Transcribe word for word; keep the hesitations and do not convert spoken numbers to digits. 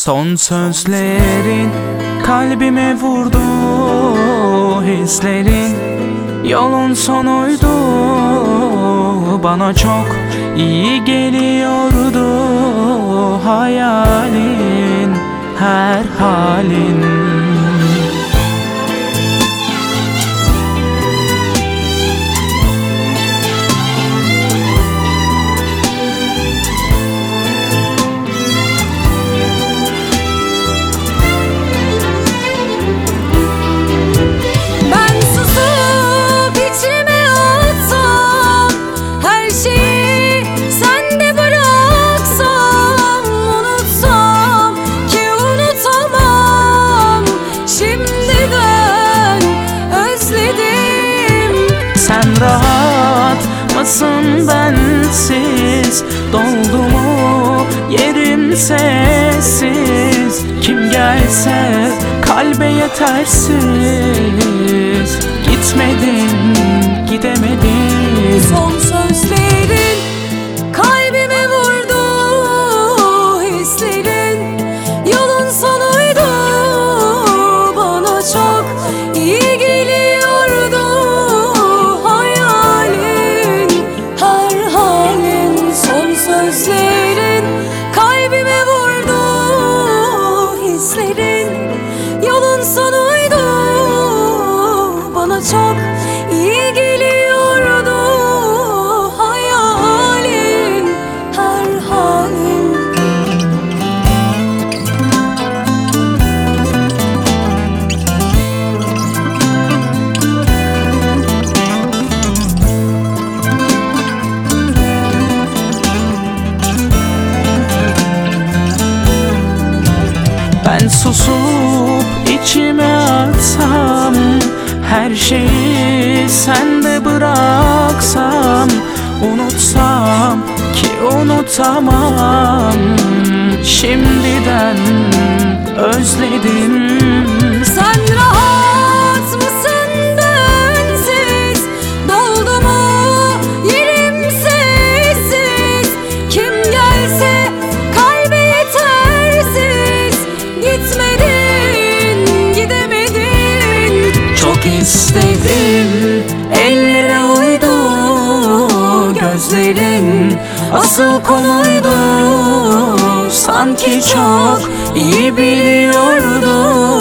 Son sözlerin kalbime vurdu, hislerin yolun sonuydu. Bana çok iyi geliyordu hayalin, her halin. Sen rahat mısın bensiz? Doldu mu yerim sessiz? Kim gelse kalbe yetersiz. Gitmedin, gidemedin. Son sözlerin kalbime vurdu, hislerin yolun sonuydu. Bana çok iyi geliyordu sözlerin, kalbime vurdu, hislerin yolun sonuydu. Bana çok iyi geliyordu hayalin, her halin. Ben susup içime atsam, her şeyi sende bıraksam, unutsam ki unutamam. Şimdiden özledim. Sen rahat mısın bensiz? Doldu mu yerim sessiz? Kim gelse kalbe yetersiz. Gitmedin, gidemedin. Çok istedim, ellere uydu gözlerin, asıl konuydu. Sanki çok iyi biliyordu